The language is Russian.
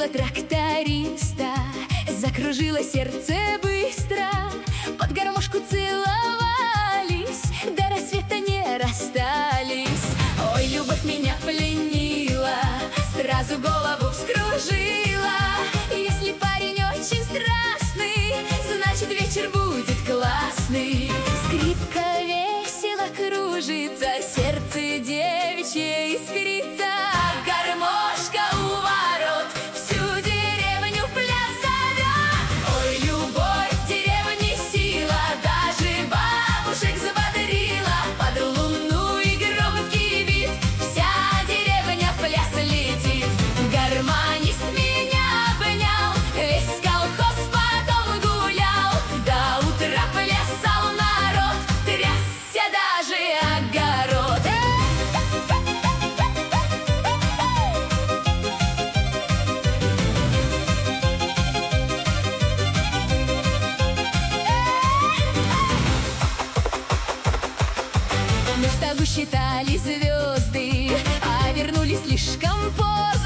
увидела тракториста, закружило сердце быстро. Под гармошку целовались, до рассвета не расстались. Ой, любовь меня пленила, сразу голову вскружила. Если парень очень страстный, значит вечер будет классный. Скрипка весело кружится, сердце девичье искрится, а гармошка у ворот всю деревню в пляс зовет. Ой, любовь в деревне сила, даже бабушек взбодрила. Под луну и громкий бит вся деревня в пляс летит. Гармонист меня обнял, весь колхоз потом гулял. До утра плясал народ, трясся даже огород. Мы с тобой считали звезды, а вернулись слишком поздно.